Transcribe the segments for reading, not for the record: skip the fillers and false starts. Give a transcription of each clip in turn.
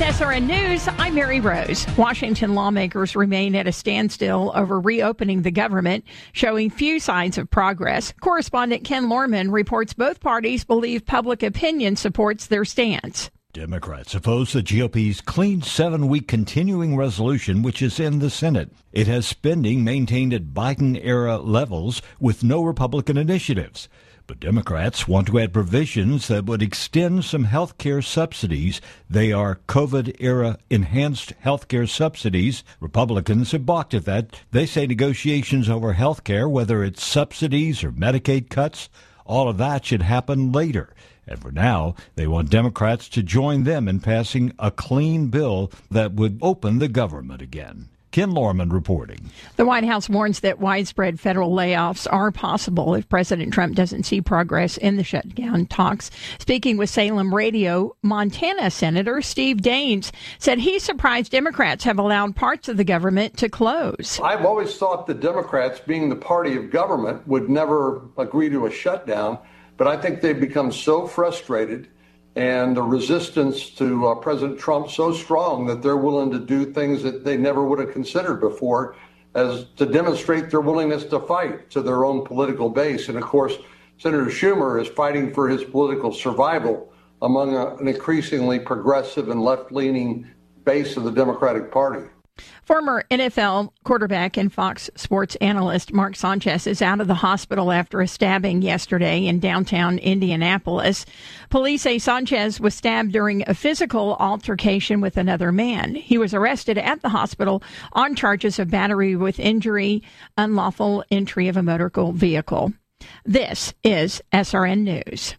SRN News, I'm Mary Rose. Washington lawmakers remain at a standstill over reopening the government, showing few signs of progress. Correspondent Ken Lorman reports both parties believe public opinion supports their stance. Democrats oppose the GOP's clean 7-week continuing resolution, which is in the Senate. It has spending maintained at Biden-era levels with no Republican initiatives. But Democrats want to add provisions that would extend some health care subsidies. They are COVID-era enhanced health care subsidies. Republicans have balked at that. They say negotiations over health care, whether it's subsidies or Medicaid cuts, all of that should happen later. And for now, they want Democrats to join them in passing a clean bill that would open the government again. Ken Lorman reporting. The White House warns that widespread federal layoffs are possible if President Trump doesn't see progress in the shutdown talks. Speaking with Salem Radio, Montana Senator Steve Daines said he's surprised Democrats have allowed parts of the government to close. I've always thought the Democrats, being the party of government, would never agree to a shutdown, but I think they've become so frustrated and the resistance to President Trump so strong that they're willing to do things that they never would have considered before, as to demonstrate their willingness to fight to their own political base. And of course, Senator Schumer is fighting for his political survival among an increasingly progressive and left-leaning base of the Democratic Party. Former NFL quarterback and Fox Sports analyst Mark Sanchez is out of the hospital after a stabbing yesterday in downtown Indianapolis. Police say Sanchez was stabbed during a physical altercation with another man. He was arrested at the hospital on charges of battery with injury, unlawful entry of a motor vehicle. This is SRN News.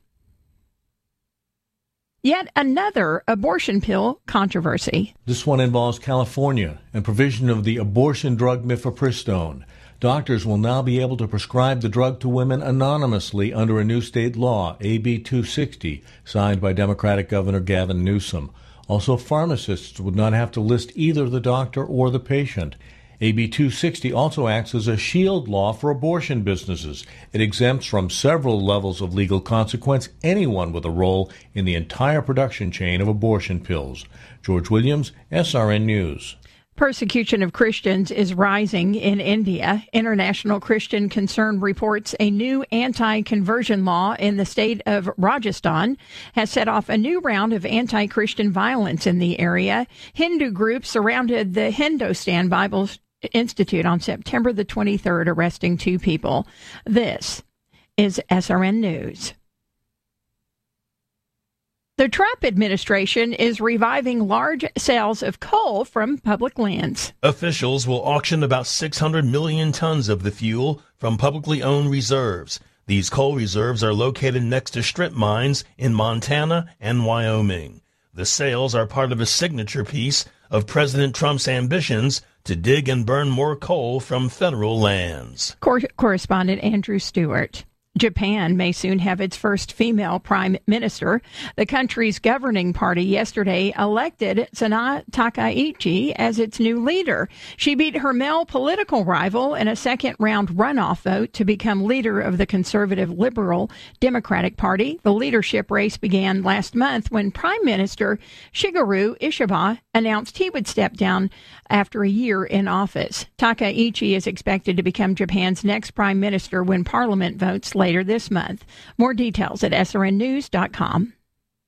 Yet another abortion pill controversy. This one involves California and provision of the abortion drug mifepristone. Doctors will now be able to prescribe the drug to women anonymously under a new state law, AB 260, signed by Democratic Governor Gavin Newsom. Also, pharmacists would not have to list either the doctor or the patient. AB 260 also acts as a shield law for abortion businesses. It exempts from several levels of legal consequence anyone with a role in the entire production chain of abortion pills. George Williams, SRN News. Persecution of Christians is rising in India. International Christian Concern reports a new anti-conversion law in the state of Rajasthan has set off a new round of anti-Christian violence in the area. Hindu groups surrounded the Hindustan Bible Institute on September the 23rd, arresting 2 people. This is SRN News. The Trump administration is reviving large sales of coal from public lands. Officials will auction about 600 million tons of the fuel from publicly owned reserves. These coal reserves are located next to strip mines in Montana and Wyoming. The sales are part of a signature piece of President Trump's ambitions to dig and burn more coal from federal lands. Correspondent Andrew Stewart. Japan may soon have its first female prime minister. The country's governing party yesterday elected Sana Takaichi as its new leader. She beat her male political rival in a second-round runoff vote to become leader of the conservative liberal Democratic Party. The leadership race began last month when Prime Minister Shigeru Ishiba announced he would step down after a year in office. Takaichi is expected to become Japan's next prime minister when Parliament votes later this month. More details at srnnews.com.